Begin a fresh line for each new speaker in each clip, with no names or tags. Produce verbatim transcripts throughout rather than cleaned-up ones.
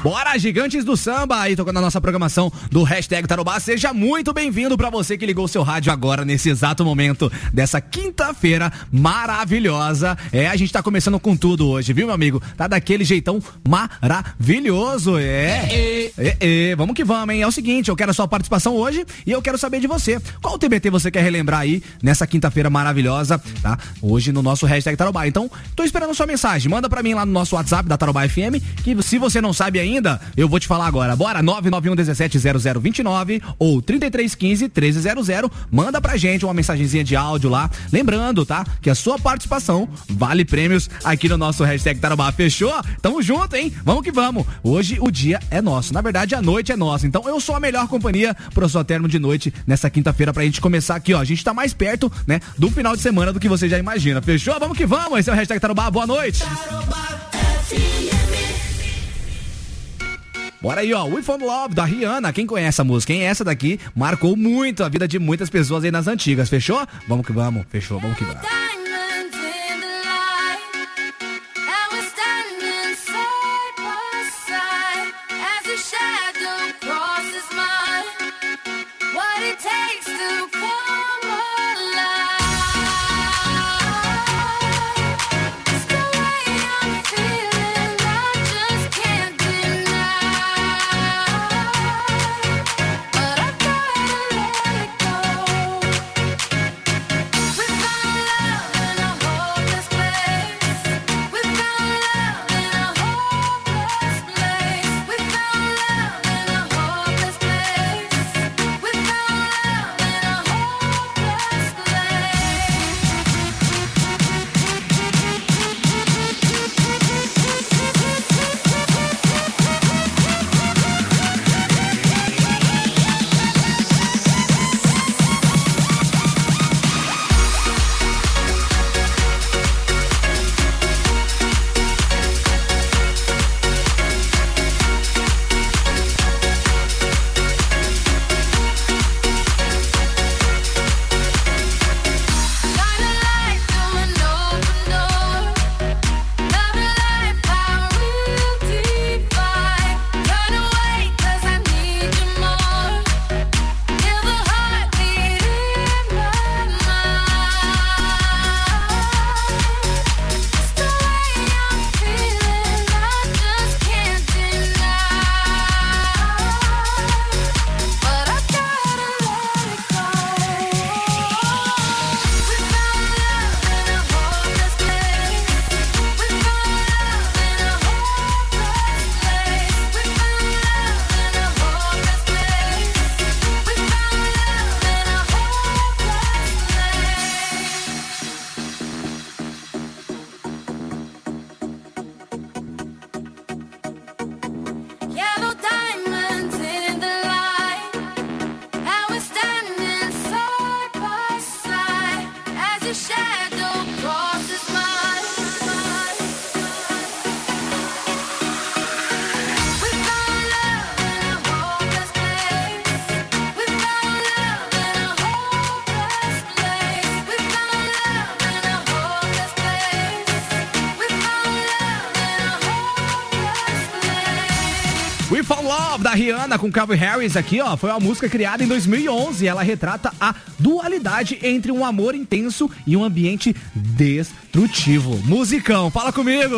Bora, gigantes do samba, aí tocando a nossa programação do Hashtag Tarobá. Seja muito bem-vindo pra você que ligou o seu rádio agora, nesse exato momento dessa quinta-feira maravilhosa. É, a gente tá começando com tudo hoje, viu, meu amigo? Tá daquele jeitão maravilhoso, é. é, é, é. Vamos que vamos, hein? É o seguinte, eu quero a sua participação hoje e eu quero saber de você. Qual T B T você quer relembrar aí nessa quinta-feira maravilhosa, tá? Hoje no nosso Hashtag Tarobá. Então, tô esperando a sua mensagem. Manda pra mim lá no nosso WhatsApp da Tarobá F M, que se você não sabe ainda, eu vou te falar agora. Bora, nove nove um um sete zero zero dois nove ou trinta e três quinze, treze zero zero. Manda pra gente uma mensagenzinha de áudio lá. Lembrando, tá? Que a sua participação vale prêmios aqui no nosso Hashtag Tarobá. Fechou? Tamo junto, hein? Vamos que vamos. Hoje o dia é nosso. Na verdade, a noite é nossa. Então eu sou a melhor companhia pro seu termo de noite nessa quinta-feira pra gente começar aqui, ó. A gente tá mais perto, né, do final de semana do que você já imagina. Fechou? Vamos que vamos. Esse é o Hashtag Tarobá. Boa noite. Bora aí, ó, We Found Love, da Rihanna. Quem conhece a música? Quem é essa daqui? Marcou muito a vida de muitas pessoas aí nas antigas, fechou? Vamos que vamos, fechou, vamos que vamos. We Found Love, da Rihanna com Calvin Harris aqui, ó. Foi uma música criada em dois mil e onze. Ela retrata a dualidade entre um amor intenso e um ambiente destrutivo. Musicão, fala comigo!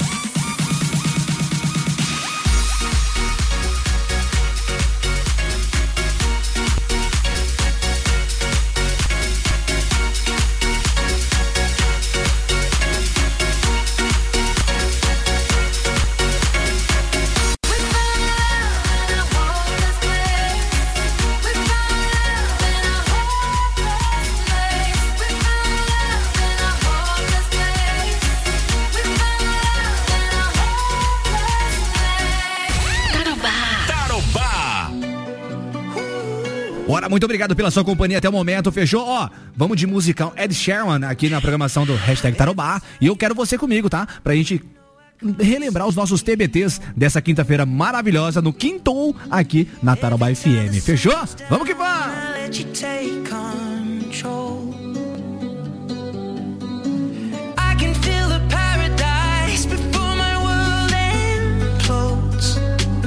Bora, muito obrigado pela sua companhia até o momento, fechou? Ó, vamos de musicão Ed Sheeran aqui na programação do Hashtag Tarobá. E eu quero você comigo, tá? Pra gente relembrar os nossos T B Ts dessa quinta-feira maravilhosa no Quintou aqui na Tarobá F M. Fechou? Vamos que vamos! I can feel the paradise before my world implodes.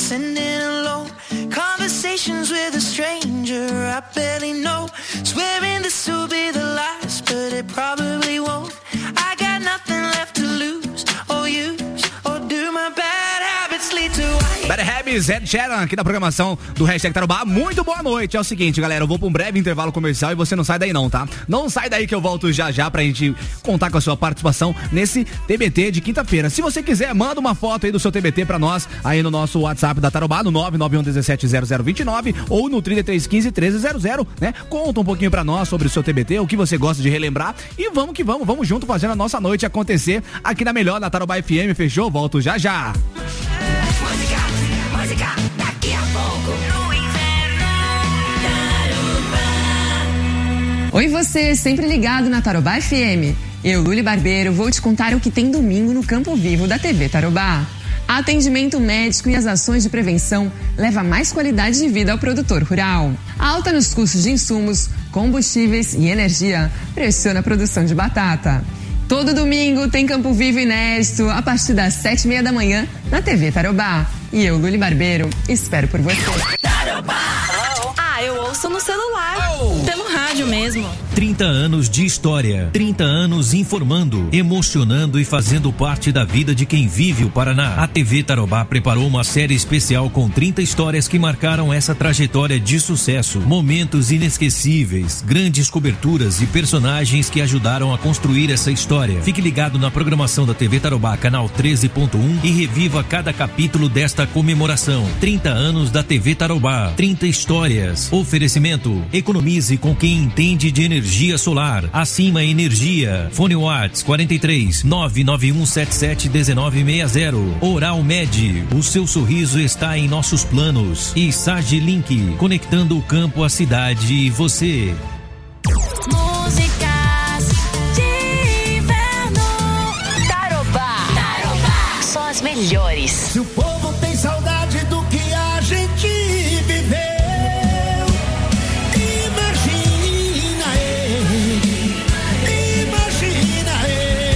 sending alone. Conversations with a stranger I barely know. Swearing this will be the last, but it probably won't. I got nothing left to lose or use, or do my bad habits lead to white?
Bad Habits, Ed Sheeran, aqui na programação do Hashtag Tarobá. Muito boa noite. É o seguinte, galera, eu vou pra um breve intervalo comercial e você não sai daí não, tá? Não sai daí que eu volto já já pra gente contar com a sua participação nesse T B T de quinta-feira. Se você quiser, manda uma foto aí do seu T B T pra nós, aí no nosso WhatsApp da Tarobá, no nove nove um um sete zero zero dois nove ou no trinta e três quinze treze zero zero, né? Conta um pouquinho pra nós sobre o seu T B T, o que você gosta de relembrar e vamos que vamos, vamos junto fazendo a nossa noite acontecer aqui na melhor, na Tarobá F M, fechou? Volto já já.
Música, música, daqui a pouco no inverno. Tarobá.
Oi você, sempre ligado na Tarobá F M. Eu, Luli Barbeiro, vou te contar o que tem domingo no Campo Vivo da T V Tarobá. Atendimento médico e as ações de prevenção levam mais qualidade de vida ao produtor rural. A alta nos custos de insumos, combustíveis e energia pressiona a produção de batata. Todo domingo tem Campo Vivo inédito a partir das sete e meia da manhã na T V Tarobá. E eu, Luli Barbeiro, espero por você.
Tarobá.
Ah, eu ouço no celular,
Oh.
pelo rádio mesmo.
trinta anos de história, trinta anos informando, emocionando e fazendo parte da vida de quem vive o Paraná. A T V Tarobá preparou uma série especial com trinta histórias que marcaram essa trajetória de sucesso. Momentos inesquecíveis, grandes coberturas e personagens que ajudaram a construir essa história. Fique ligado na programação da T V Tarobá, canal treze ponto um e reviva cada capítulo desta comemoração. trinta anos da T V Tarobá, trinta histórias. Oferecimento: economize com quem entende de energia solar. Acima Energia. Fone Whats quarenta e três, nove nove um sete sete um nove seis zero. Oral Med. O seu sorriso está em nossos planos. E Sage Link, conectando o campo, a cidade e você.
Músicas de inverno.
Tarobá. Tarobá. Só as melhores.
Se o povo tem saudade do que a gente viveu, imagina ele, imagina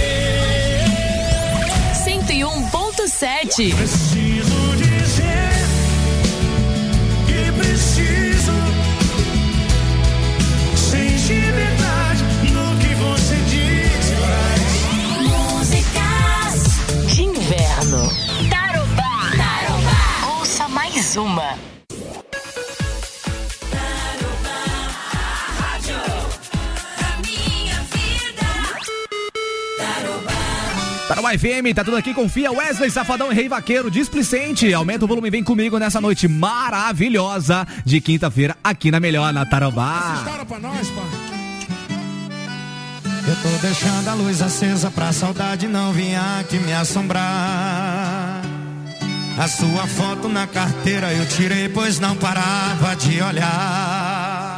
ele.
cento e um ponto sete.
Preciso dizer que preciso, sente verdade no que você diz e faz.
Músicas de inverno. Tarobá. Tarobá. Ouça mais uma.
Tarobá F M, tá tudo aqui, confia. Wesley Safadão e Rei Vaqueiro, displicente. Aumenta o volume e vem comigo nessa noite maravilhosa de quinta-feira aqui na melhor, na Tarobá.
História pra nós, pai. Eu tô deixando a luz acesa pra saudade não vir aqui me assombrar. A sua foto na carteira eu tirei, pois não parava de olhar.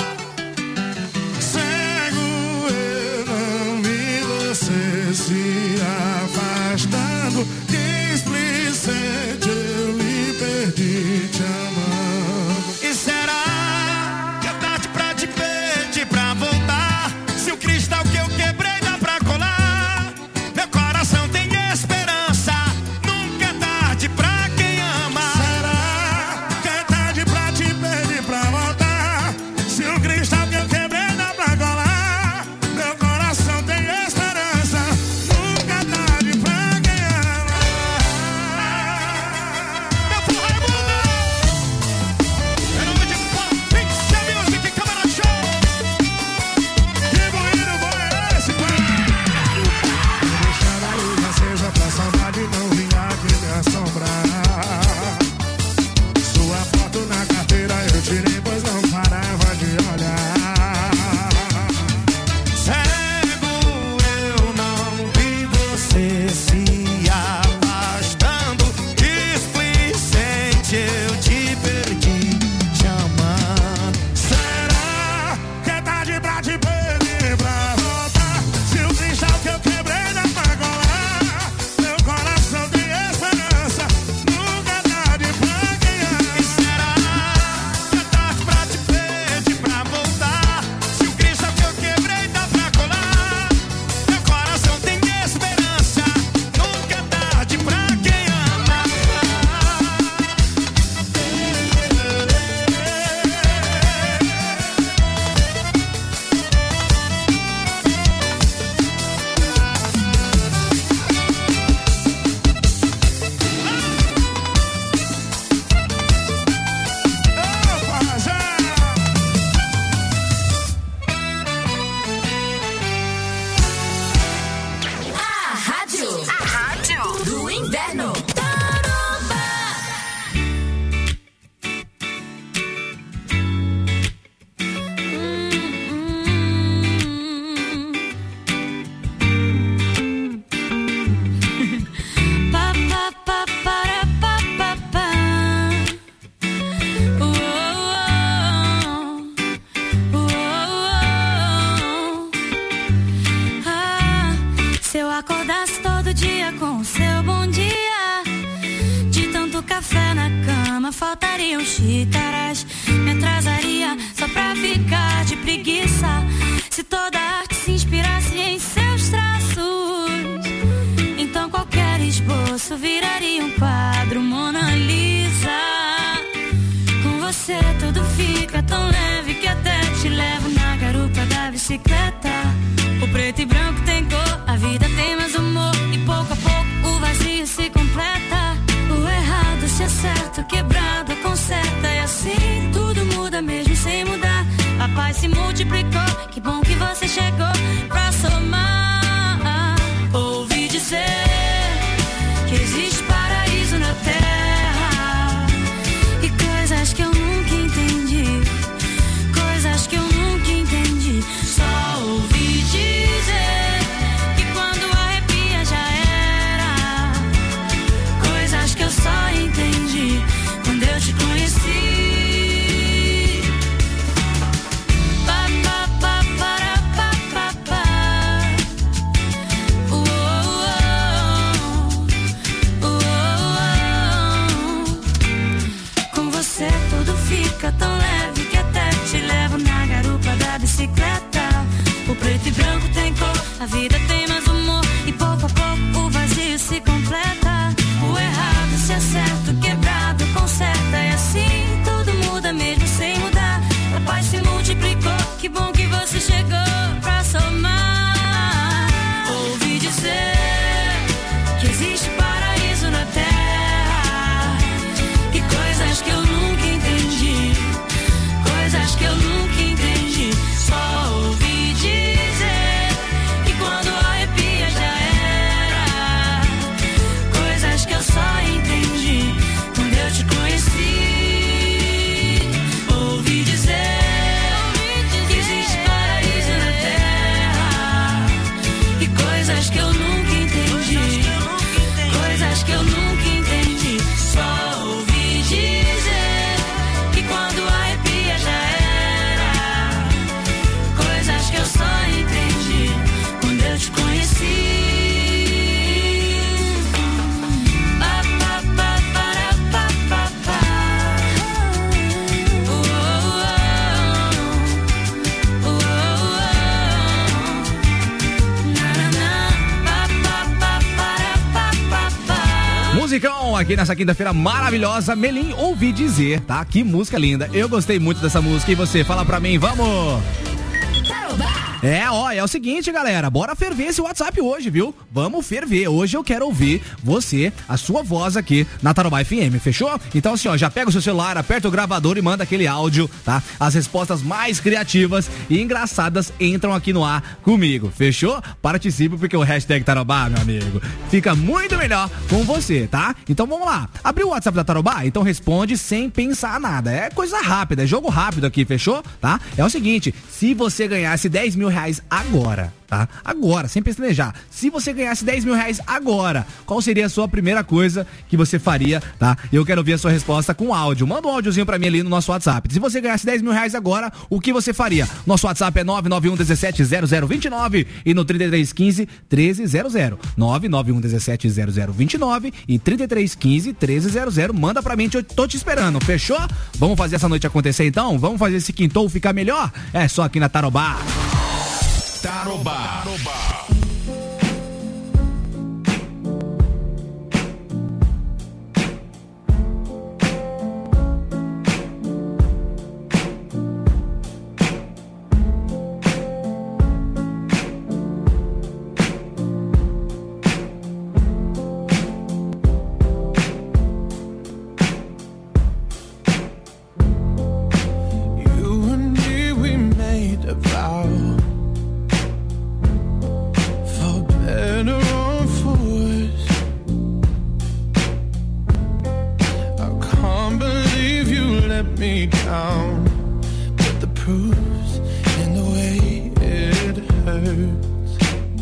Cego eu não vi você se afastando. Displicente eu lhe perdi te amando. E será que é tarde pra te pedir pra voltar? Se o cristal que eu quebrei dá pra colar, meu coração tem esperança. Nunca é tarde pra quem ama. Será que é tarde pra te pedir pra voltar? Se o cristal que eu quebrei dá pra colar, meu coração tem esperança. Nunca é tarde pra quem ama.
Inverno.
Faltariam xícaras, me atrasaria só pra ficar de preguiça. Se toda arte se inspirasse em seus traços, então qualquer esboço viraria um quadro Mona Lisa. Com você tudo fica tão leve que até te levo na garupa da bicicleta. O preto e branco tem cor, a vida tem mais humor, e pouco a pouco o vazio se completa. O errado se acerta, o quebrado conserta, e assim tudo muda mesmo sem mudar. A paz se multiplicou, que bom que você chegou pra somar. Ouvi dizer que existe paraíso na terra, e coisas que eu nunca entendi, coisas que eu nunca entendi. Só ouvi dizer que quando arrepia já era, coisas que eu só entendi quando eu te conheci. Pa, pa, pa, para, pa, pa, pa. Uh, uh, uh, uh, uh. Com você tudo fica tão leve que até te levo na garupa da bicicleta. O preto e branco tem cor, a vida tem mais humor, e pouco a pouco o vazio se completa. O errado se acerta, o quebrado conserta, e assim tudo muda mesmo sem mudar. A paz se multiplicou, que bom que você chegou pra somar. Ouvi dizer que existe paraíso na terra, e coisas que eu nunca entendi, coisas que eu nunca entendi. Só ouvi dizer que quando arrepia já era, coisas que eu só entendi quando eu te conheci. Ouvi dizer que existe paraíso na terra, e coisas que eu nunca entendi, coisas que eu nunca entendi. Só ouvi dizer que quando arrepia já era, coisas que eu só entendi quando eu te conheci. Pa, pa, pa, para, pa, pa, pa. Uh, uh, uh, uh, uh. Na, na, na. Pa, pa, pa, para, pa, pa, pa.
Musicão aqui nessa quinta-feira maravilhosa. Melim, ouvi dizer, tá? Que música linda. Eu gostei muito dessa música. E você, fala pra mim, vamos! É, ó, é o seguinte, galera, bora ferver esse WhatsApp hoje, viu? Vamos ferver. Hoje eu quero ouvir você, a sua voz aqui na Tarobá F M, fechou? Então assim, ó, já pega o seu celular, aperta o gravador e manda aquele áudio, tá? As respostas mais criativas e engraçadas entram aqui no ar comigo, fechou? Participe, porque o hashtag Tarobá, meu amigo, fica muito melhor com você, tá? Então vamos lá. Abriu o WhatsApp da Tarobá? Então responde sem pensar nada. É coisa rápida, é jogo rápido aqui, fechou? Tá? É o seguinte, se você ganhasse dez mil reais agora, tá? Agora, sem pestanejar. Se você ganhasse dez mil reais agora, qual seria a sua primeira coisa que você faria, tá? Eu quero ouvir a sua resposta com áudio. Manda um áudiozinho pra mim ali no nosso WhatsApp. Se você ganhasse dez mil reais agora, o que você faria? Nosso WhatsApp é nove nove um um sete zero zero dois nove e no trinta e três quinze, treze zero zero. nove nove um um sete zero zero dois nove e trinta e três quinze, treze zero zero. Manda pra mim, eu tô te esperando, fechou? Vamos fazer essa noite acontecer então? Vamos fazer esse quintou ficar melhor? É só aqui na Tarobá.
Tarobá. Tarobá.
You and me, we made a vow
let me down, but the proof's in the way it hurts.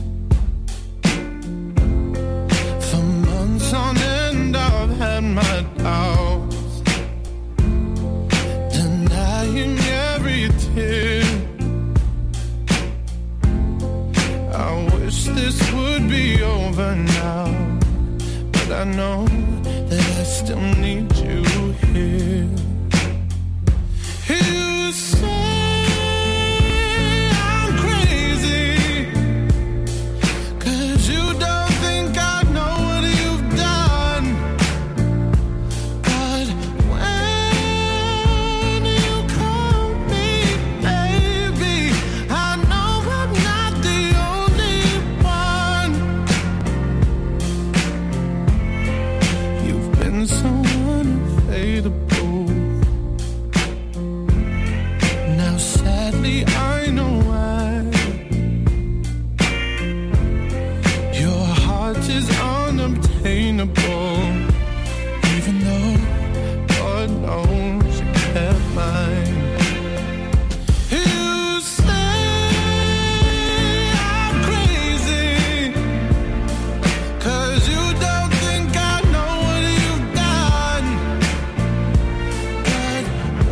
For months on end I've had my doubts, denying every tear. I wish this would be over now, but I know that I still need you here. You say I'm crazy, 'cause you don't think I know what you've done. But when you call me baby, I know I'm not the only one. You've been so unfadable. Now sadly I know why. Your heart is unobtainable, even though God knows you kept mine. You say I'm crazy, 'cause you don't think I know what you've done. But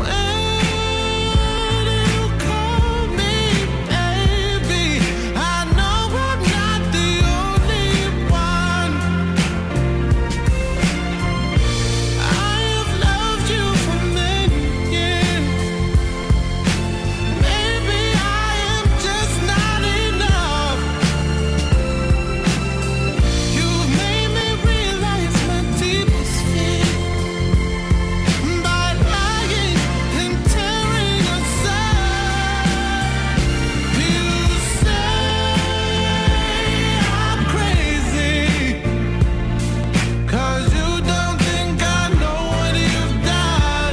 when you call me baby, I know I'm not the only one. I have loved you for many years. Maybe I am just not enough. You've made me realize my deepest fear by lying and tearing us apart. You say I'm crazy, 'cause you don't think I know what you've done.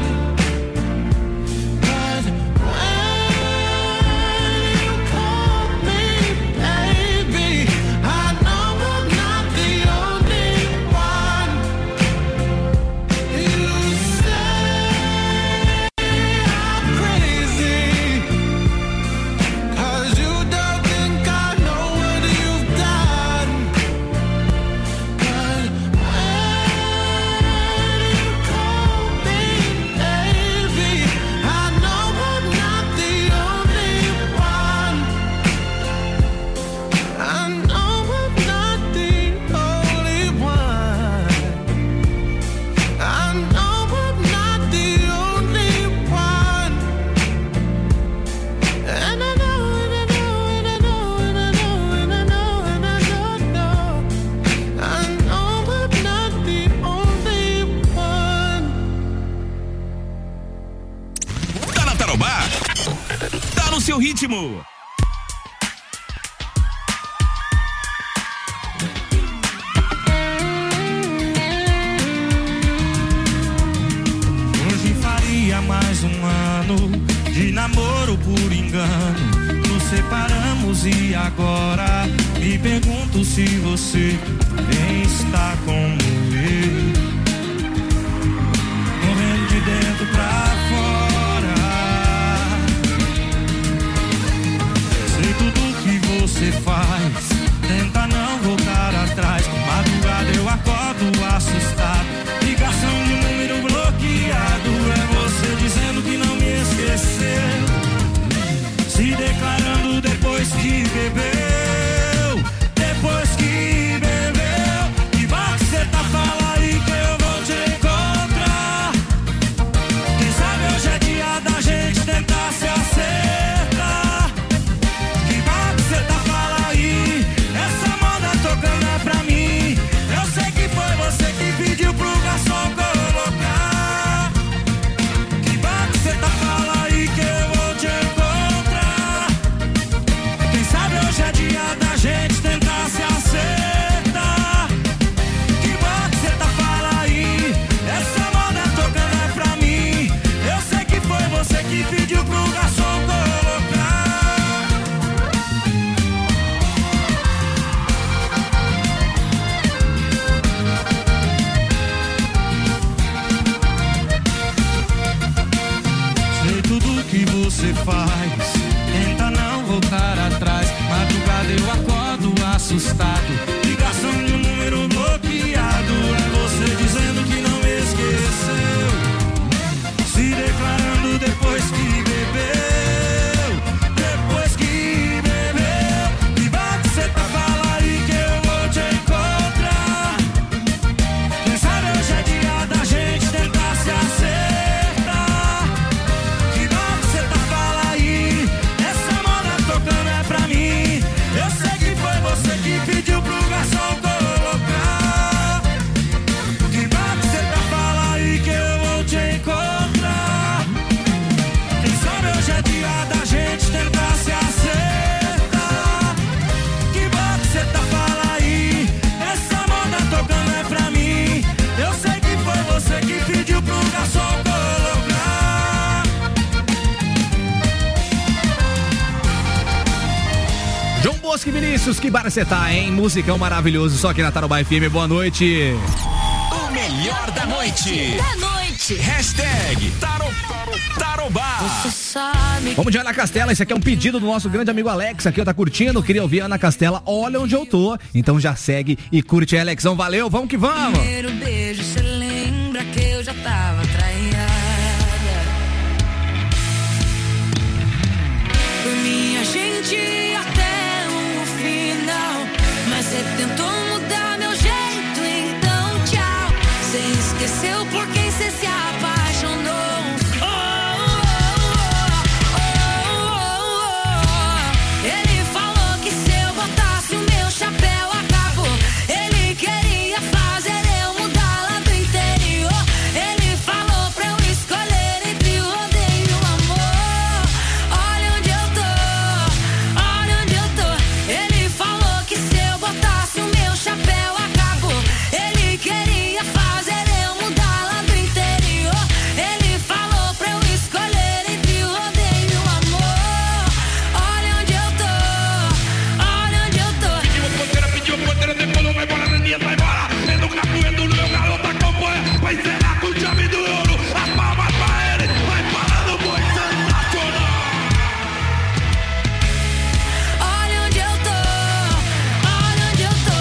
But when you call me baby, I know I'm not the only one. You say I'm crazy, 'cause you don't think I know what you've done. But when you call me baby, I know I'm not the only one. I know I'm not the only one. I know I'm not the only one. And I know, and I know, and I know, and I know, and I know, and I know, know. I know I'm not the only one.
Tá na Tarobá? Tá no seu ritmo.
Hoje faria mais um ano de namoro por engano. Nos separamos e agora me pergunto se você está como eu, correndo de dentro pra fora. Sei tudo que você faz, tenta não voltar atrás. Madrugada eu acordo assustado, ligação de número bloqueado. É você dizendo que não me esqueceu, se declarando depois que bebeu. Depois que bebeu, que mal que você tá fazendo?
Bosque Vinícius, que bar você tá, hein? Musicão maravilhoso, só aqui na Tarobá F M, boa noite.
O melhor da noite.
Da noite.
Hashtag Taro, Tarobá.
Você sabe.
Vamos de Ana Castela, esse aqui é um pedido do nosso grande amigo Alex, aqui ó, tá curtindo, queria ouvir a Ana Castela, olha onde eu tô, então já segue e curte aí, Alexão, valeu, vamos que vamos.
Primeiro beijo, cê lembra que eu já tava traída. Por minha gente até o final, mas cê tentou mudar meu jeito, então tchau. Cê esqueceu por quem cê se apaixonou. Oh, oh, oh, oh, oh. Ele falou que se eu botasse o meu chapéu acabou. Ele queria fazer eu mudar lá do interior. Ele falou pra eu escolher entre o rodeio e o amor. Olha onde eu tô, olha onde eu tô. Ele falou que se eu botasse o meu chapéu acabou. Ele queria fazer eu mudar lá do interior. Ele falou pra eu escolher entre o rodeio e o amor. Olha onde eu tô, olha onde eu tô.
Pediu ponteira, pediu ponteira, depois não vai embora, Neninha vai embora. É no capoeiro do meu garoto acompanha. Vai encerrar com chave do ouro. As palmas pra ele, vai falando boi sensacional.
Olha onde eu tô, olha onde eu tô.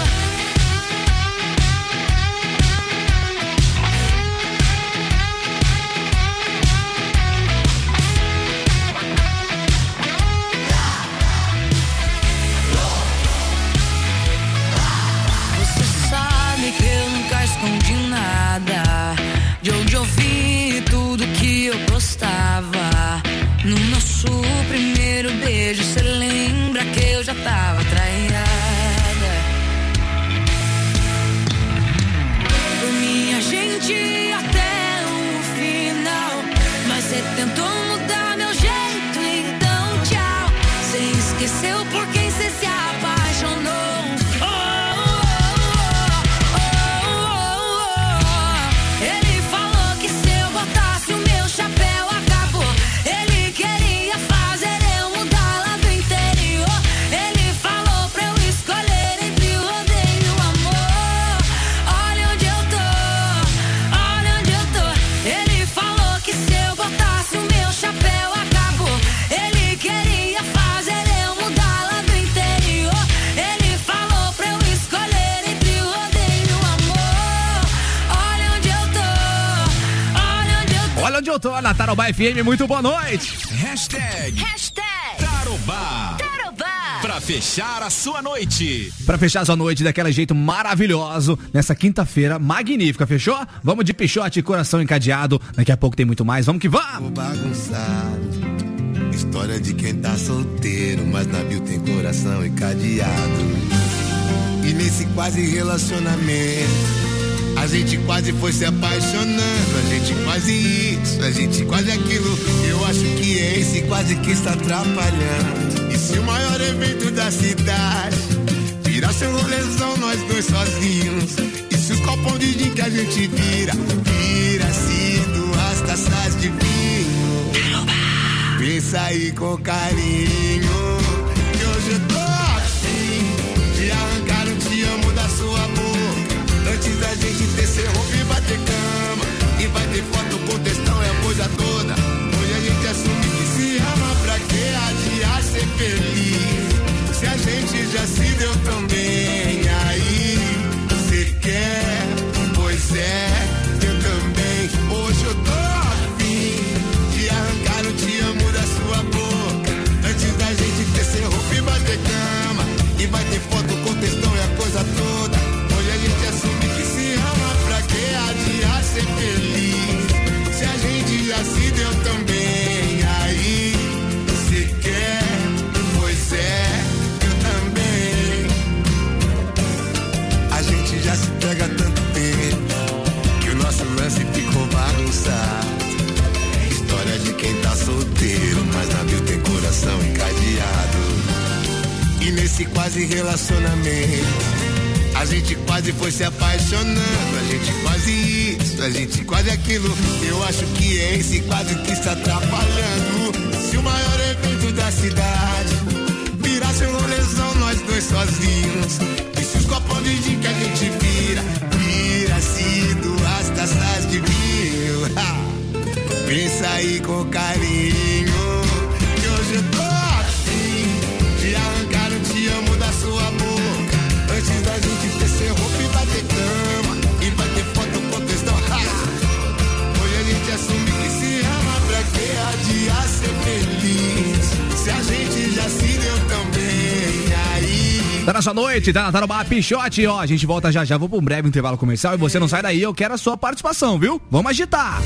Você sabe que eu nunca escondi nada. De onde eu vim, tudo que eu gostava. No nosso primeiro beijo, cê lembra que eu já tava traída. Por minha gente até o final, mas cê tentou mudar meu jeito, então tchau. Cê esqueceu por quem cê se apaixonou. Oh, oh, oh, oh, oh. Ele falou que se eu botasse o meu chapéu acabou. Ele queria fazer eu mudar lá do interior. Ele falou pra eu escolher entre o rodeio e o amor. Olha onde eu tô, olha onde eu tô. Ele falou que se eu botasse o meu chapéu acabou. Ele queria fazer eu mudar lá do interior. Ele falou pra eu escolher entre o rodeio e o amor. Olha onde eu tô, olha onde eu tô.
Olha onde eu tô, na Tarobá F M, muito boa noite.
Hashtag
Hashtag
Tarobá.
Tarobá.
Pra fechar a sua noite.
Pra fechar sua noite daquele jeito maravilhoso, nessa quinta-feira magnífica, fechou? Vamos de Pichote, coração encadeado, daqui a pouco tem muito mais, vamos que vamos.
Bagunçado, história de quem tá solteiro, mas na bio tem coração encadeado. E nesse quase relacionamento, a gente quase foi se apaixonando, a gente quase isso, a gente quase aquilo. Eu acho que esse quase que está atrapalhando. E se o maior evento da cidade virasse um rolezão, nós dois sozinhos? E se o copão de gin que a gente vira, vira-se duas taças de vinho? Pensa aí com carinho, que hoje eu tô afim de arrancar um te amo da sua boca. Antes da gente ter ser roupa e bater cama. E vai ter foto com textão, é a coisa toda. Hoje a gente assume que se ama, pra que adiar ser feliz? Se a gente já se deu tão bem, aí cê quer? Pois é, eu também. Hoje eu tô afim de arrancar o te amo da sua boca. Antes da gente ter ser roupa e bater cama. E vai ter foto com textão, é a coisa toda. Hoje a gente assume que se ama, pra que adiar ser feliz? Se a gente já se deu tão bem, aí cê quer? Pois é, eu também. A gente já se pega há tanto tempo que o nosso lance ficou bagunçado. História de quem tá solteiro, mas na bio tem coração encadeado. E nesse quase relacionamento, a gente quase foi se apaixonando, a gente quase isso, a gente quase aquilo. Eu acho que é esse quase que está atrapalhando. Se o maior evento da cidade virasse um rolezão, nós dois sozinhos. E se os copos de gin que a gente vira, vira-se duas taças de vinho. Ha! Pensa aí com carinho, que hoje eu tô afim de arrancar o te amo da sua boca. Antes da gente tecer roupa e bater cama, e bater foto com textão. Hoje a gente assume que se ama pra que adiar ser feliz. Se a gente já se deu também, aí.
Tá na sua noite, tá na Tarobá Pichote, ó. A gente volta já já, vou pra um breve intervalo comercial e você não sai daí, eu quero a sua participação, viu? Vamos agitar!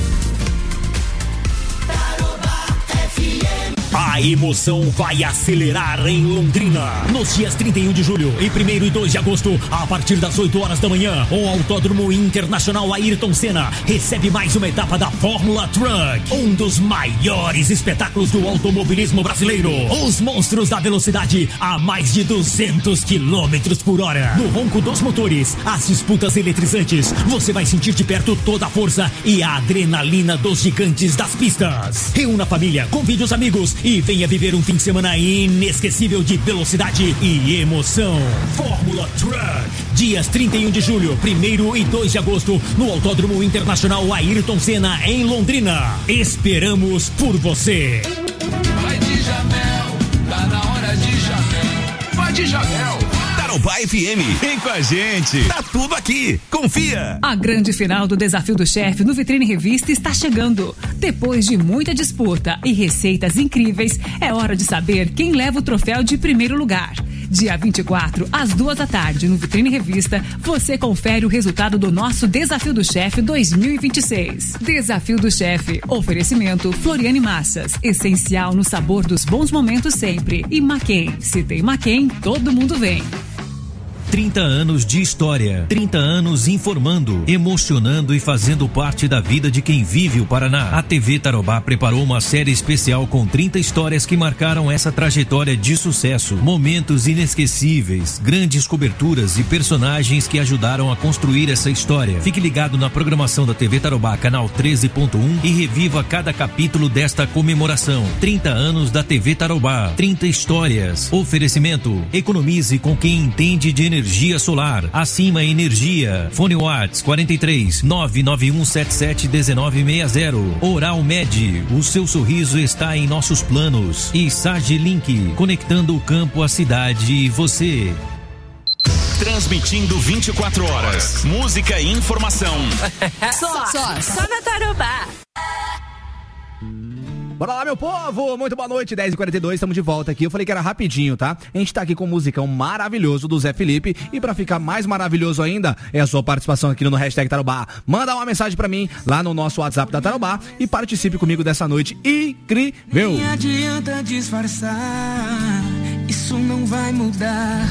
A emoção vai acelerar em Londrina. Nos dias trinta e um de julho e primeiro e dois de agosto, a partir das oito horas da manhã, o Autódromo Internacional Ayrton Senna recebe mais uma etapa da Fórmula Truck, um dos maiores espetáculos do automobilismo brasileiro. Os monstros da velocidade a mais de duzentos quilômetros por hora. No ronco dos motores, as disputas eletrizantes, você vai sentir de perto toda a força e a adrenalina dos gigantes das pistas. Reúna a família, convide os amigos e venha viver um fim de semana inesquecível de velocidade e emoção. Fórmula Truck, dias trinta e um de julho, primeiro e dois de agosto, no Autódromo Internacional Ayrton Senna, em Londrina. Esperamos por você.
Vai de Jamel, tá na hora de Jamel. Vai de Jamel.
Tarobá F M, vem com a gente, tá tudo aqui, confia.
A grande final do Desafio do Chefe no Vitrine Revista está chegando. Depois de muita disputa e receitas incríveis, é hora de saber quem leva o troféu de primeiro lugar. Dia vinte e quatro, às duas da tarde, no Vitrine Revista, você confere o resultado do nosso Desafio do Chefe dois mil e vinte e seis. Desafio do Chefe, oferecimento Floriane Massas, essencial no sabor dos bons momentos sempre. E Maquem, se tem Maquem, todo mundo vem.
trinta anos de história, trinta anos informando, emocionando e fazendo parte da vida de quem vive o Paraná. A T V Tarobá preparou uma série especial com trinta histórias que marcaram essa trajetória de sucesso. Momentos inesquecíveis, grandes coberturas e personagens que ajudaram a construir essa história. Fique ligado na programação da T V Tarobá, canal treze ponto um, e reviva cada capítulo desta comemoração. trinta anos da T V Tarobá, trinta histórias. Oferecimento: economize com quem entende de energia. Energia solar, Acima Energia. Fone Whats quarenta e três, nove nove um sete sete um nove seis zero. Oral Med, o seu sorriso está em nossos planos. E Sage Link, conectando o campo, a cidade e você.
Transmitindo vinte e quatro horas, música e informação.
Só, só, só na Tarobá.
Bora lá, meu povo! Muito boa noite, dez e quarenta e dois, estamos de volta aqui. Eu falei que era rapidinho, tá? A gente tá aqui com um musicão maravilhoso do Zé Felipe. E pra ficar mais maravilhoso ainda, é a sua participação aqui no hashtag Tarobá. Manda uma mensagem pra mim lá no nosso WhatsApp da Tarobá e participe comigo dessa noite incrível.
Não adianta disfarçar, isso não vai mudar.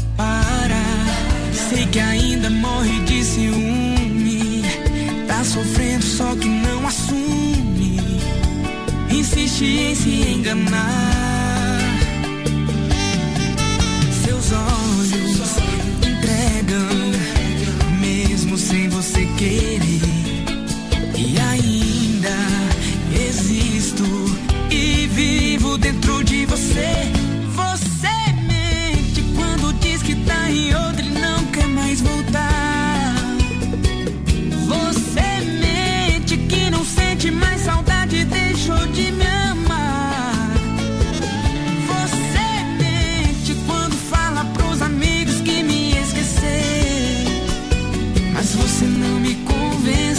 Para, sei que ainda morre de ciúme, tá sofrendo só que não assume. Insiste em se enganar. Seus olhos entregam, mesmo sem você querer. E ainda existo e vivo dentro de você. Você mente quando diz que tá em outra e não quer mais voltar. Você mente que não sente mais saudade, deixou de me amar. Você mente quando fala pros amigos que me esqueceu, mas você não me convence.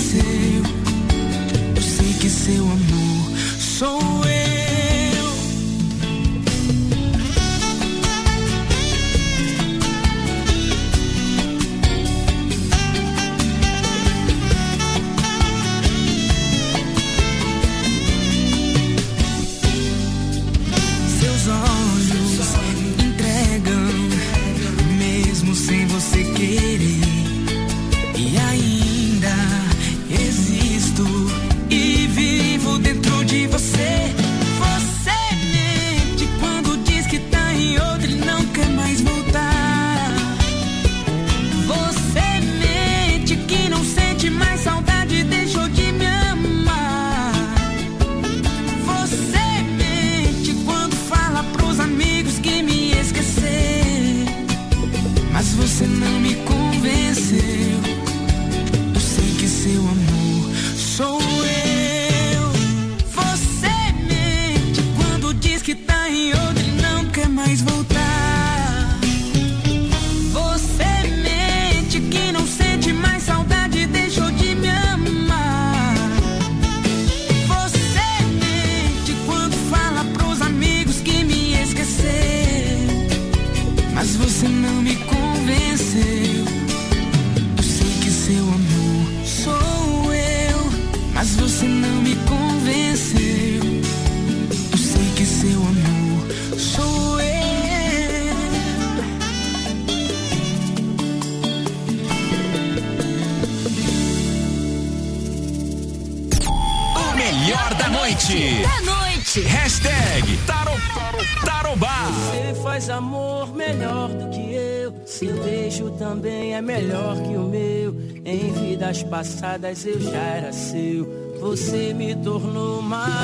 melhor da noite.
Da noite.
Hashtag Taro, Tarobá.
Você faz amor melhor do que eu. Seu beijo também é melhor que o meu. Em vidas passadas eu já era seu. Você me tornou maior.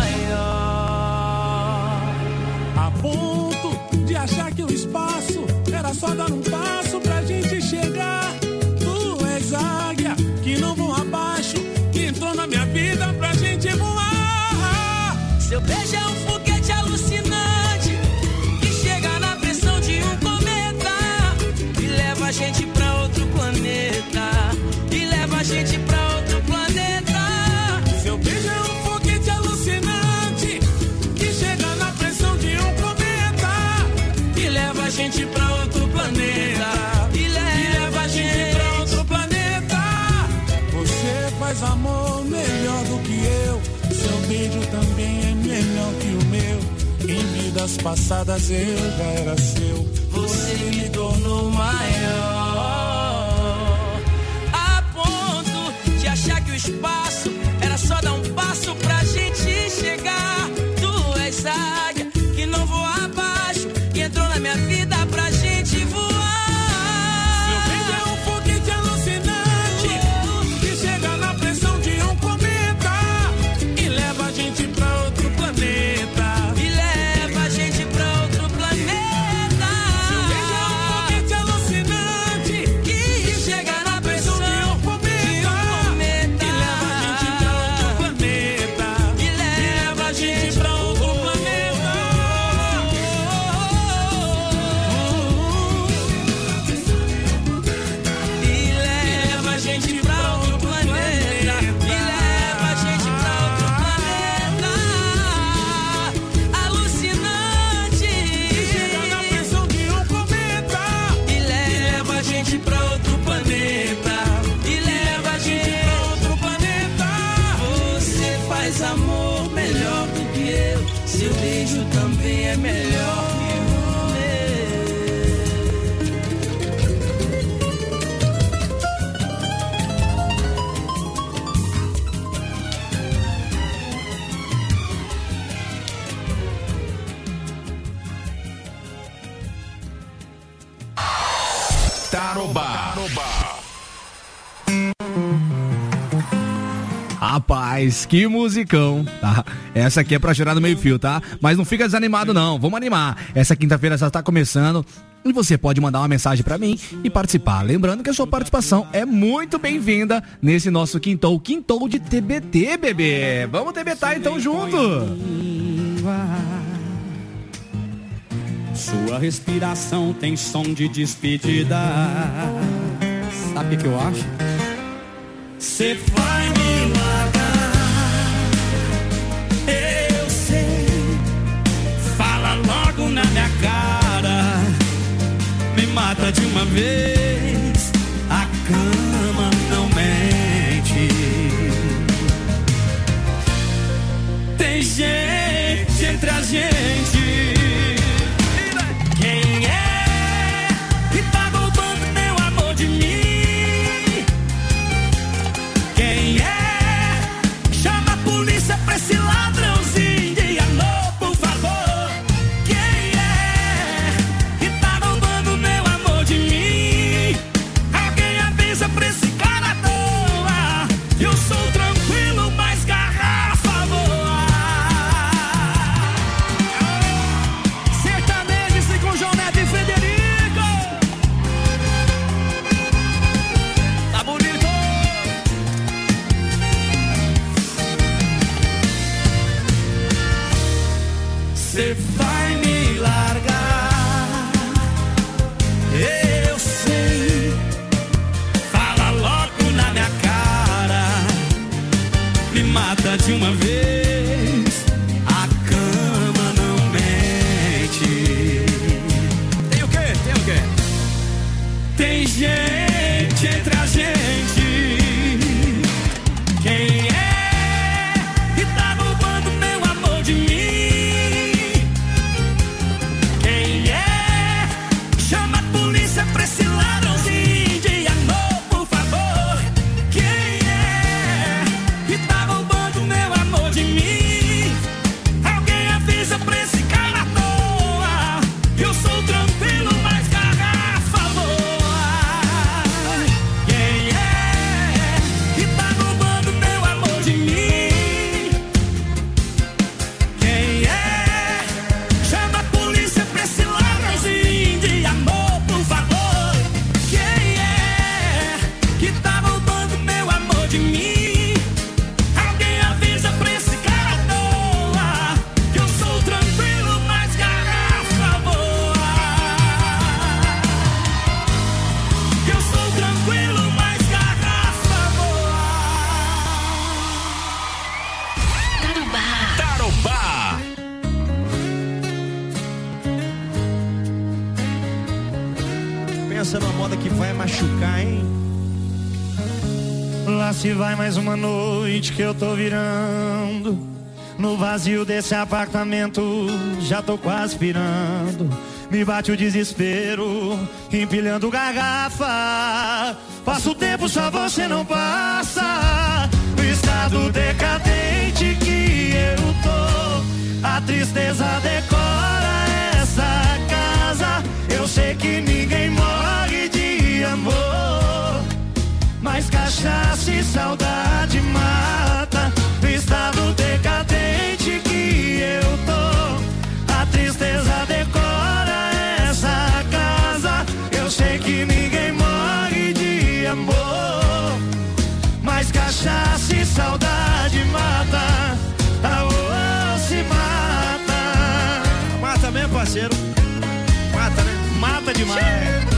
A ponto de achar que o espaço era só dar um passo pra gente chegar. Tu és águia que não voa abaixo, que entrou na minha vida pra gente voar.
Seu beijo é um foguete alucinante que chega na pressão de um cometa e leva a gente pra outro planeta. E leva a gente pra outro planeta.
Seu beijo é um foguete alucinante que chega na pressão de um cometa
e leva a gente pra outro planeta. E leva,
e leva a gente pra outro planeta. Você faz amor melhor do que eu. Seu beijo também é melhor que o meu. Em vidas passadas eu já era seu.
Você me tornou maior. A ponto de achar que o espaço era só dar um passo pra gente chegar. Tu és águia que não voa abaixo, que entrou na minha vida pra gente voar.
Seu beijo é um foguete alucinante que chega na pressão de um cometa e leva a gente pra outro planeta.
E leva a gente pra outro planeta.
Seu beijo é um foguete alucinante que chega na pressão de um cometa e leva a gente pra outro planeta.
E leva a gente pra outro planeta. E leva a gente pra outro planeta. E leva a gente pra outro planeta. Alucinante.
Chega na pressão de um cometa
E leva a gente pra outro planeta. E leva a gente pra outro planeta. Você faz amor melhor do que eu. Seu beijo também é melhor que o
Tarobá.
Rapaz, que musicão, tá? Essa aqui é pra chorar no meio fio, tá? Mas não fica desanimado não, vamos animar. Essa quinta-feira já tá começando e você pode mandar uma mensagem pra mim e participar. Lembrando que a sua participação é muito bem-vinda nesse nosso quintou, quintou de T B T, bebê. Vamos T B T então junto.
Sua respiração tem som de despedida. Sabe o que eu acho? Cê vai me largar, eu sei. Fala logo na minha cara, me mata de uma vez. A cama não mente. Tem gente entre a gente. Quem é que tá roubando meu amor de mim? Quem é? Chama a polícia pra esse ladrãozinho de amor, por favor. Quem é que tá roubando meu amor de mim? Alguém avisa pra esse cara à toa. Eu sou tranquilo, mas garrafa voa. Sertanejo com João Neto e Frederico. Tá bonito. Cê vai me largar, eu sei. Fala logo na minha cara, me mata de uma vez. A cama não mente. Tem o quê? Tem o quê? Tem gente entre a gente. Quem é que tá roubando meu amor de mim? Quem é? Chama a polícia pra esse ladrãozinho de amor, por favor. Quem é que tá roubando meu amor de mim?
dança numa moda que vai machucar, hein?
Lá se vai mais uma noite que eu tô virando. No vazio desse apartamento já tô quase pirando. Me bate o desespero, empilhando garrafa. Passa o tempo, só você não passa. No estado decadente que eu tô, a tristeza decora essa casa. Eu sei que ninguém morre de amor, mas cachaça e saudade mata. No estado decadente que eu tô, a tristeza decora essa casa. Eu sei que ninguém morre de amor, mas cachaça e saudade mata. Aô, se mata.
Mata mesmo, parceiro. Mata, né? Mata demais.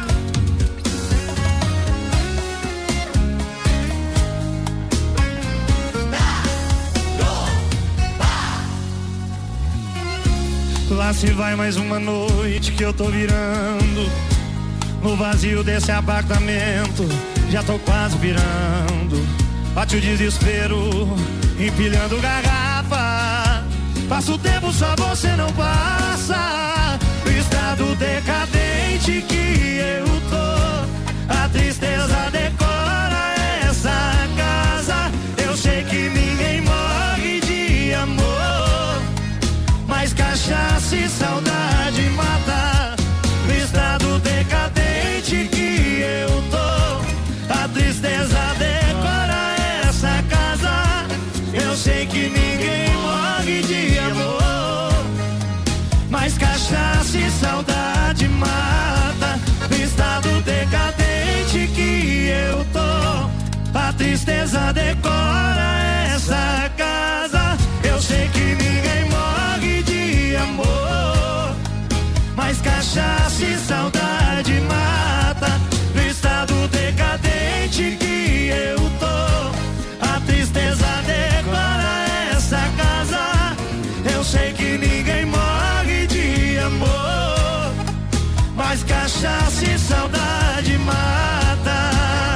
Lá se vai mais uma noite que eu tô virando. No vazio desse apartamento já tô quase virando. Bate o desespero, empilhando garrafa. Passa o tempo, só você não passa. O estado decadente que eu tô, a tristeza decora essa casa. Eu sei que ninguém morre de amor, mas cachaça e saudade mata. No estado decadente que eu tô, a tristeza decora essa casa. Eu sei que ninguém morre de amor, mas cachaça e saudade mata. No estado decadente que eu tô, a tristeza decora essa casa. Eu sei que ninguém morre de amor, mas cachaça e saudade mata. No estado decadente que eu tô, a tristeza decora essa casa. Eu sei que ninguém morre de amor, mas cachaça e saudade mata.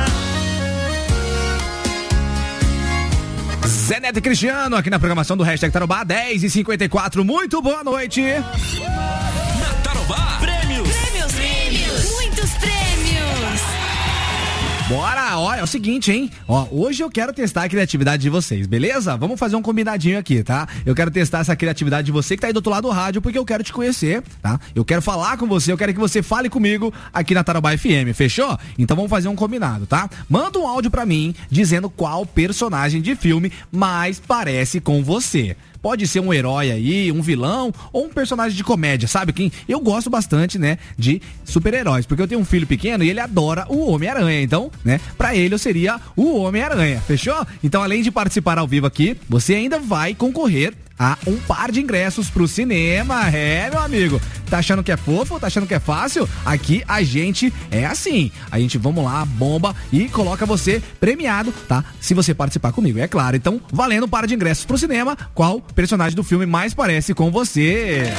Zé Neto e Cristiano aqui na programação do Hashtag Tarobá, dez e cinquenta e quatro. Muito boa noite.
Na Tarobá, prêmios.
Prêmios, prêmios. Muitos prêmios.
Bora, olha, é o seguinte, hein? Ó, hoje eu quero testar a criatividade de vocês, beleza? Vamos fazer um combinadinho aqui, tá? Eu quero testar essa criatividade de você que tá aí do outro lado do rádio, porque eu quero te conhecer, tá? Eu quero falar com você, eu quero que você fale comigo aqui na Tarobá F M, fechou? Então vamos fazer um combinado, tá? Manda um áudio pra mim dizendo qual personagem de filme mais parece com você. Pode ser um herói aí, um vilão ou um personagem de comédia, sabe quem? Eu gosto bastante, né, de super-heróis, porque eu tenho um filho pequeno e ele adora o Homem-Aranha, então, né, pra ele eu seria o Homem-Aranha, fechou? Então, além de participar ao vivo aqui, você ainda vai concorrer a um par de ingressos pro cinema. É, meu amigo, tá achando que é fofo? Tá achando que é fácil? Aqui a gente é assim, a gente, vamos lá, bomba e coloca você premiado, tá? Se você participar comigo, é claro. Então, valendo um par de ingressos pro cinema, qual personagem do filme mais parece com você?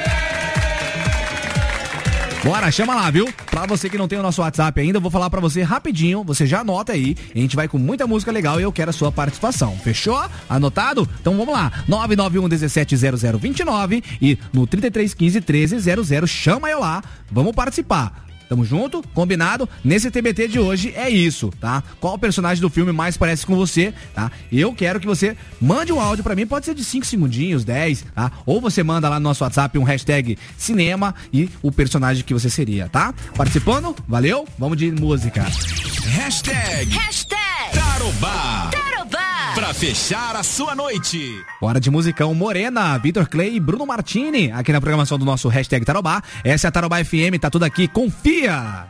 Bora, chama lá, viu? Pra você que não tem o nosso WhatsApp ainda, eu vou falar pra você rapidinho, você já anota aí, a gente vai com muita música legal e eu quero a sua participação, fechou? Anotado? Então vamos lá, nove nove um um sete zero zero dois nove e no trinta e três quinze treze zero zero, chama eu lá, vamos participar. Tamo junto? Combinado? Nesse T B T de hoje é isso, tá? Qual personagem do filme mais parece com você, tá? Eu quero que você mande um áudio pra mim, pode ser de cinco segundinhos, dez, tá? Ou você manda lá no nosso WhatsApp um hashtag cinema e o personagem que você seria, tá? Participando? Valeu? Vamos de música.
Hashtag,
Hashtag
Tarobá.
Tarobá.
Pra fechar a sua noite.
Hora de musicão. Morena, Vitor Clay e Bruno Martini, aqui na programação do nosso Hashtag Tarobá. Essa é a Tarobá F M, tá tudo aqui, confia!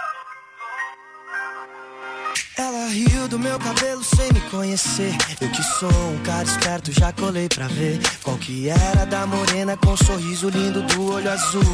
Ela riu do meu cabelo sem me conhecer. Eu que sou um cara esperto, já colei pra ver qual que era da morena com um sorriso lindo do olho azul.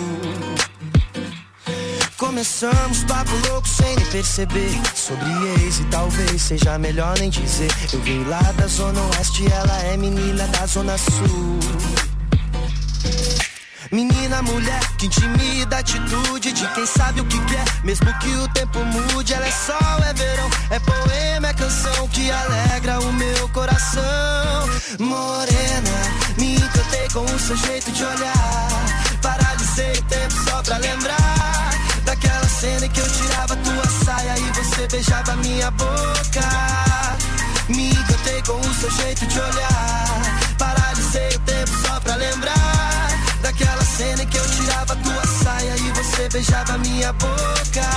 Começamos papo louco sem nem perceber, sobre ex e talvez seja melhor nem dizer. Eu vim lá da zona oeste, ela é menina da zona sul. Menina, mulher, que intimida a atitude de quem sabe o que quer. Mesmo que o tempo mude, ela é sol, é verão, é poema, é canção que alegra o meu coração. Morena, me encantei com o seu jeito de olhar. Paralisei o tempo só pra lembrar daquela cena em que eu tirava tua saia e você beijava minha boca. Me encantei com o seu jeito de olhar. Paralisei o tempo só pra lembrar daquela cena em que eu tirava tua saia e você beijava minha boca.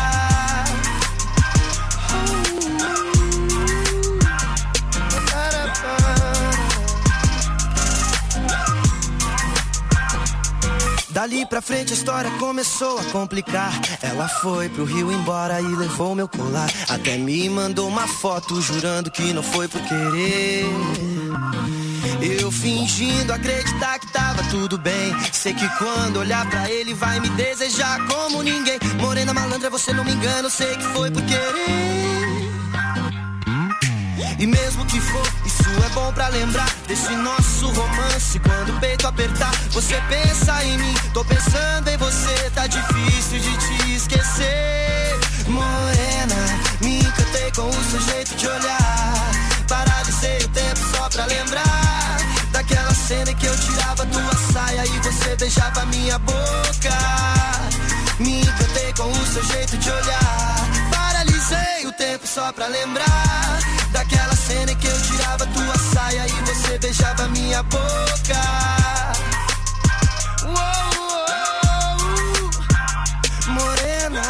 Dali pra frente a história começou a complicar. Ela foi pro Rio embora e levou meu colar. Até me mandou uma foto jurando que não foi por querer. Eu fingindo acreditar que tava tudo bem. Sei que quando olhar pra ele vai me desejar como ninguém. Morena malandra, você não me engana, eu sei que foi por querer. E mesmo que for, isso é bom pra lembrar desse nosso romance. Quando o peito apertar, você pensa em mim. Tô pensando em você, tá difícil de te esquecer. Morena, me encantei com o seu jeito de olhar. Paralisei o tempo só pra lembrar daquela cena em que eu tirava tua saia e você beijava minha boca. Me encantei com o seu jeito de olhar. Paralisei o tempo só pra lembrar daquela cena em que eu tirava tua saia e você beijava minha boca. Uou, uou, uou, morena.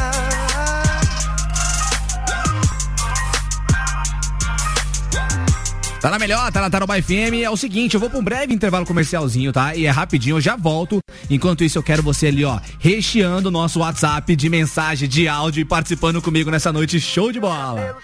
Tá na melhor, tá na Tarobá F M. É o seguinte, eu vou pra um breve intervalo comercialzinho, tá? E é rapidinho, eu já volto. Enquanto isso, eu quero você ali, ó, recheando o nosso WhatsApp de mensagem, de áudio e participando comigo nessa noite. Show de bola!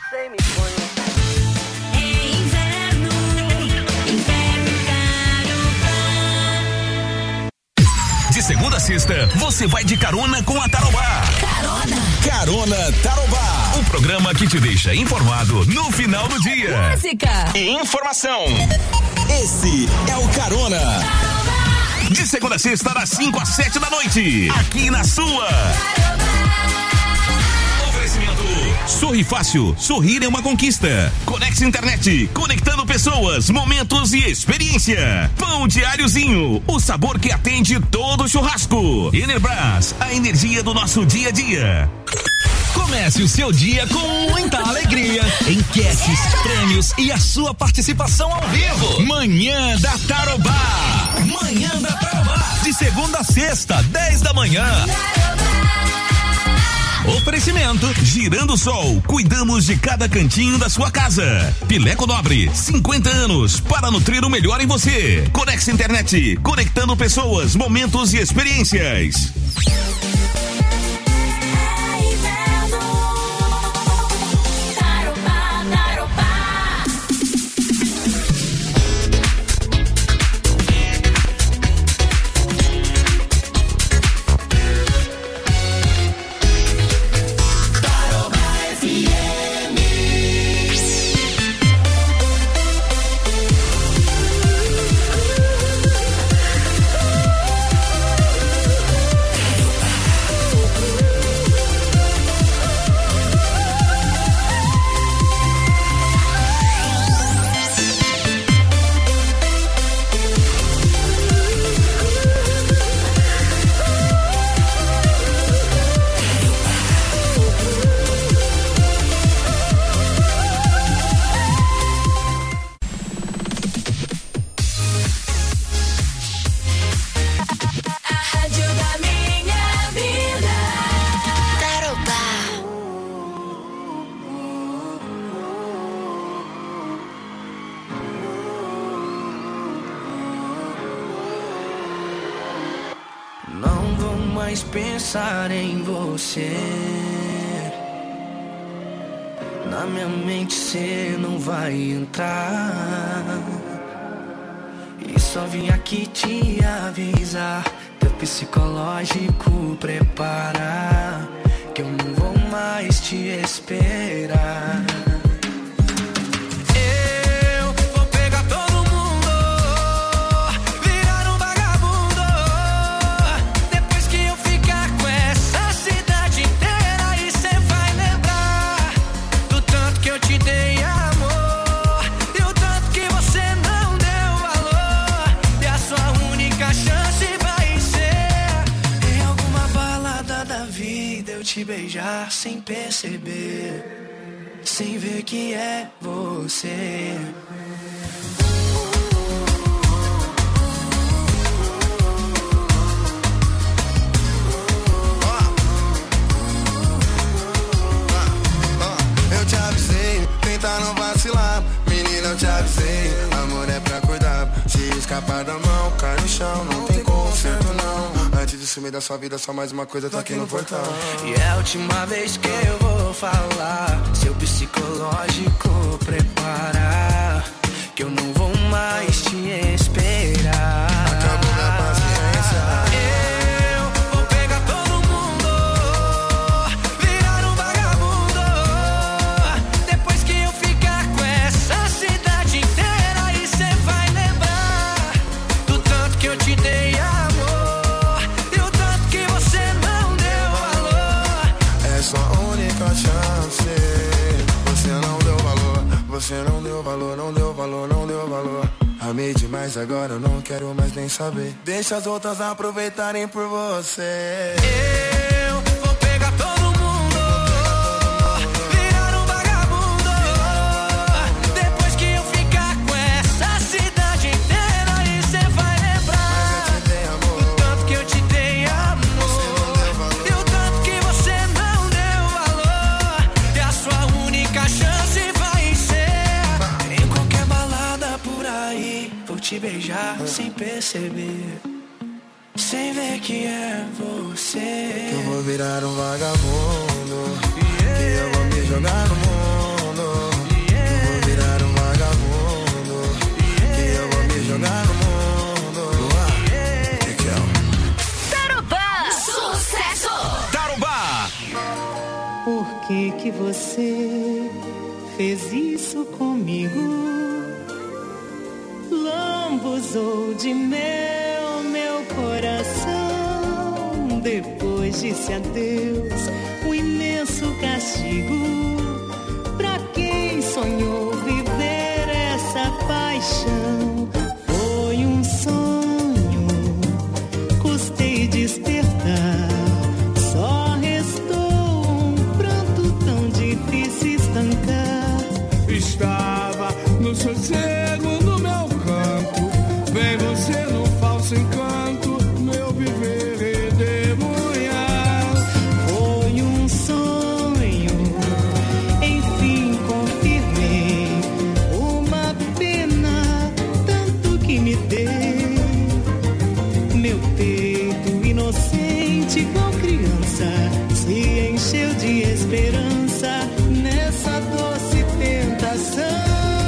De segunda a sexta, você vai de carona com a Tarobá.
Carona.
Carona Tarobá. Um programa que te deixa informado no final do dia.
Música.
E informação. Esse é o Carona. Tarobá. De segunda a sexta, das cinco às sete da noite. Aqui na sua. Sorri Fácil, sorrir é uma conquista. Conex Internet, conectando pessoas, momentos e experiência. Pão Diáriozinho, o sabor que atende todo churrasco. Enerbras, a energia do nosso dia a dia.
Comece o seu dia com muita alegria. Enquetes, prêmios e a sua participação ao vivo. Manhã da Tarobá. Manhã da Tarobá. De segunda a sexta, dez da manhã.
Oferecimento Girando Sol, cuidamos de cada cantinho da sua casa. Pileco Nobre, cinquenta anos para nutrir o melhor em você. Conex Internet, conectando pessoas, momentos e experiências.
mais pensar em você. Na minha mente cê não vai entrar. E só vim aqui te avisar. Teu psicológico prepara, que eu não vou mais te esperar. Eu vou pegar todo mundo, virar um vagabundo. beijar sem perceber, sem ver que é você.
Eu te avisei, tenta não vacilar. Menina, eu te avisei, amor é pra cuidar. Se escapar da mão, cai no chão, não tem conserto não. Antes de sumir da sua vida, só mais uma coisa tá aqui no portão.
E é a última vez que eu vou falar, seu psicológico preparar, que eu não vou mais te esperar.
Acabou minha paciência.
Eu vou pegar todo mundo, virar um vagabundo. Depois que eu ficar com essa cidade inteira, e cê vai lembrar do tanto que eu te dei amor e o tanto que você não deu valor.
É sua única chance. Você não deu valor, você não deu valor, não deu valor, não deu valor. Amei demais, agora eu não quero mais nem saber. Deixa as outras aproveitarem por você.
Eu vou pegar todo mundo, virar um vagabundo. Depois que eu ficar com essa cidade inteira, e cê vai lembrar do tanto que eu te dei amor e o tanto que você não deu valor. E a sua única chance vai ser em qualquer balada por aí. Vou te beijar sem perceber, sem ver que é você.
Que eu vou virar um vagabundo, que eu vou me jogar no mundo. Que eu vou virar um vagabundo, que eu vou me jogar no mundo. Ah, que que é?
Tarobá, sucesso!
Tarobá!
Por que que você fez isso comigo? Lambuzou de mel meu coração. Depois disse adeus, um imenso castigo. Pra quem sonhou viver essa paixão, foi um sonho, custei despertar. Só restou um pranto tão difícil estancar.
Estava no sossego do meu canto, vem você no falso encanto, meu viver redemoinhar.
Foi um sonho, enfim confirmei, uma pena tanto que me deu. Meu peito inocente igual criança se encheu de esperança nessa doce tentação.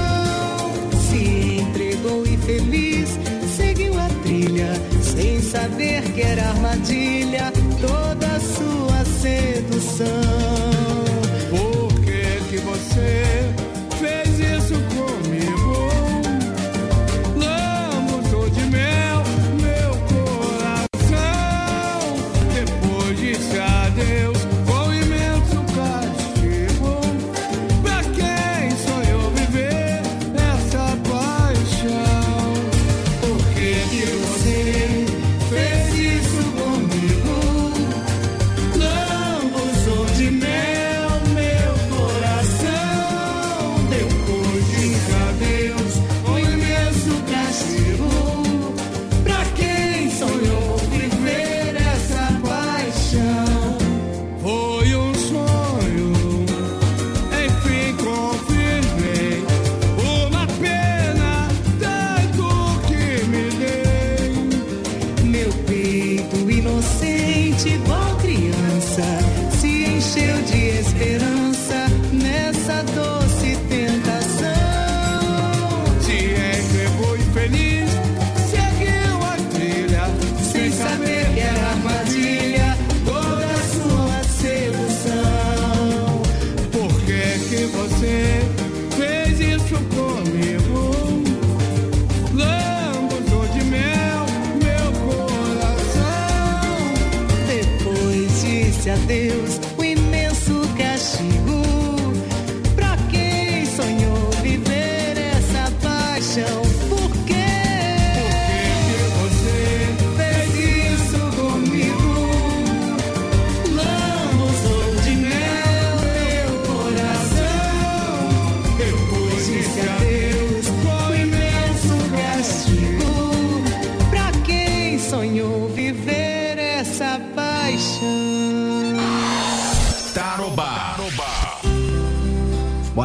Feliz, seguiu a trilha, sem saber que era armadilha, toda a sua sedução.
Por que que você fez isso comigo? Lambuzou de mel meu coração. Depois disse adeus com imenso castigo. Pra quem sonhou viver essa paixão.
Deus, o imenso castigo. Pra quem sonhou viver essa paixão, por quê?
Por que você
fez isso comigo? Lambuzou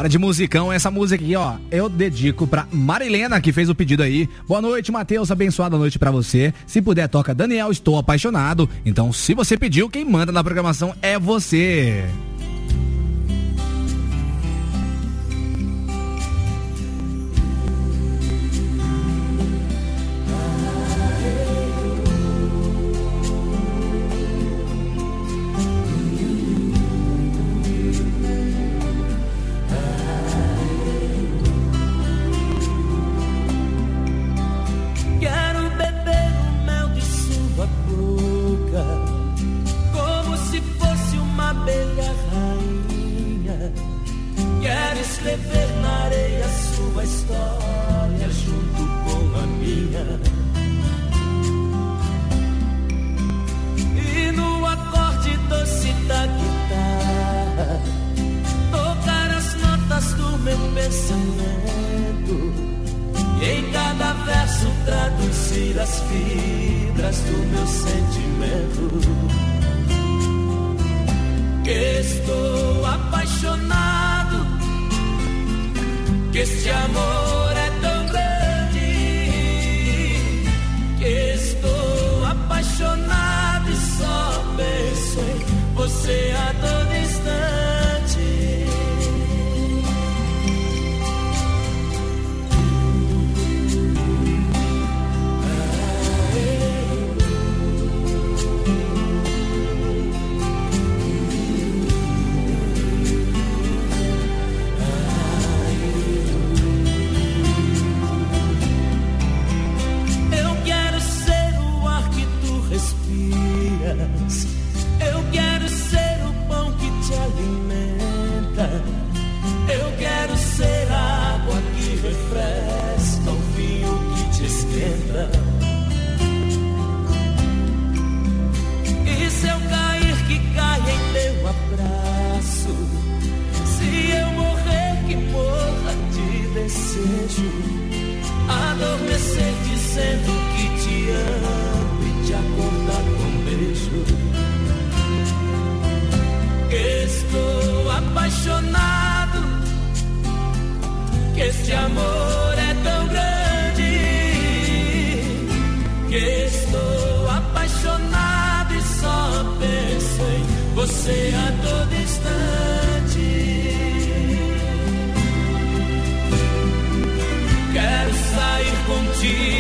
Hora de musicão, essa música aqui, ó, eu dedico pra Marilena, que fez o pedido aí. Boa noite, Matheus, abençoada noite pra você. Se puder, toca Daniel, Estou Apaixonado. Então, se você pediu, quem manda na programação é você.
Quero sair contigo.